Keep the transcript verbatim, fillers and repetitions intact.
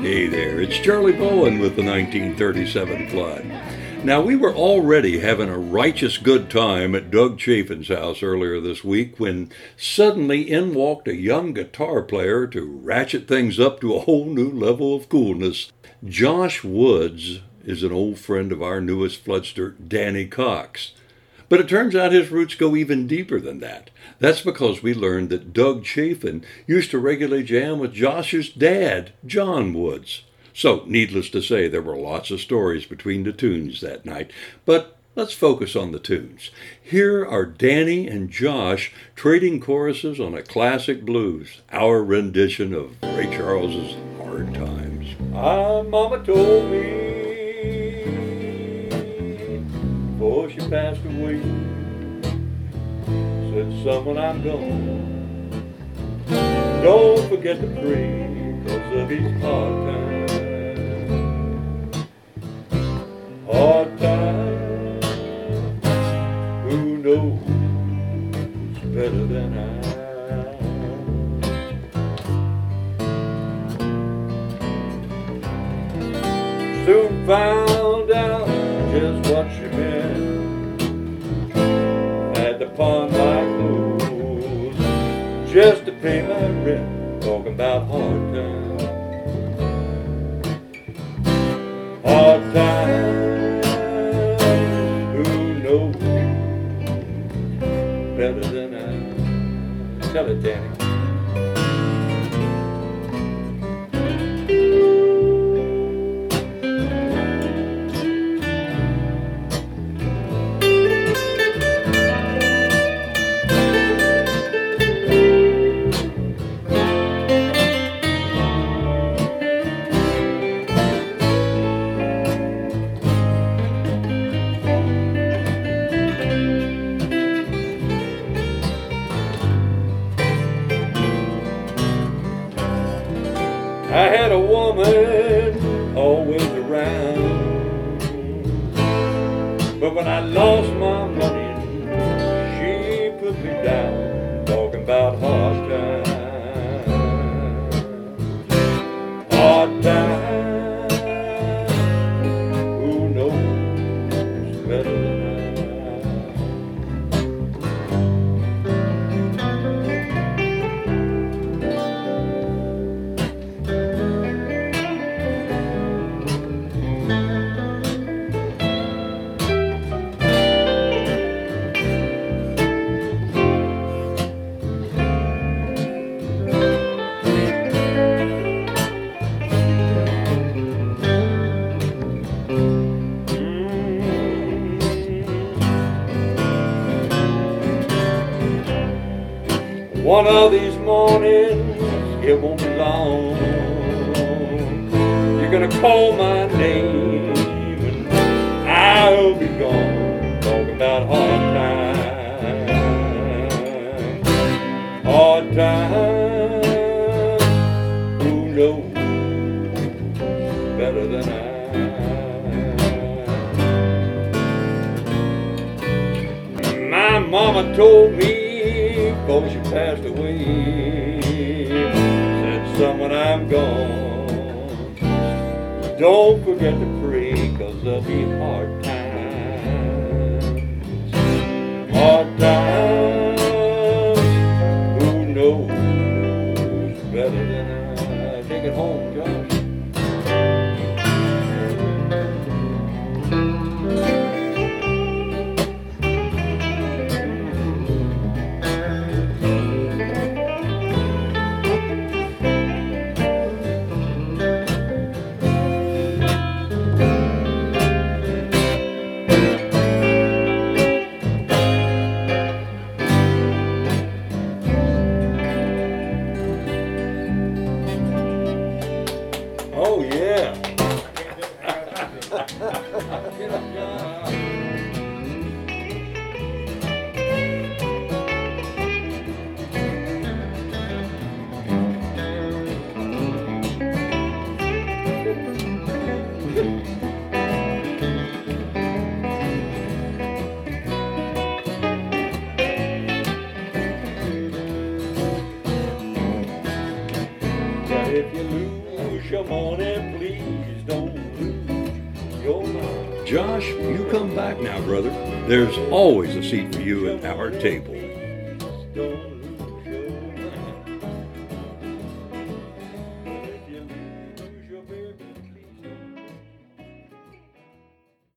Hey there, it's Charlie Bowen with the nineteen thirty-seven flood. Now, we were already having a righteous good time at Doug Chafin's house earlier this week when suddenly in walked a young guitar player to ratchet things up to a whole new level of coolness. Josh Woods is an old friend of our newest floodster, Danny Cox. But it turns out his roots go even deeper than that. That's because we learned that Doug Chafin used to regularly jam with Josh's dad, John Woods. So, needless to say, there were lots of stories between the tunes that night. But let's focus on the tunes. Here are Danny and Josh trading choruses on a classic blues, our rendition of Ray Charles's Hard Times. My mama told me before she passed away, said, son, when I'm gone, don't forget to pray, cause of these hard times. Hard times, who knows better than I? Soon found out just what she meant. Had to pawn my clothes just to pay my rent. Talking about hard times. Hard times, who knows better than I? Tell it, Danny. I had a woman always around, but when I lost my money, she put me down, talking about hard times. Hard times, who knows better than I? One of these mornings, it won't be long, you're gonna call my name and I'll be gone, talking about hard times. Hard times, who knows better than I? My mama told me before she passed away, said, son, when I'm gone, don't forget to pray, cause there'll be hard times. Hard times, who knows better than I? Take it home, Josh. lose your money, please don't lose your mind. Josh, you come back now, brother. There's always a seat for you at our table. Don't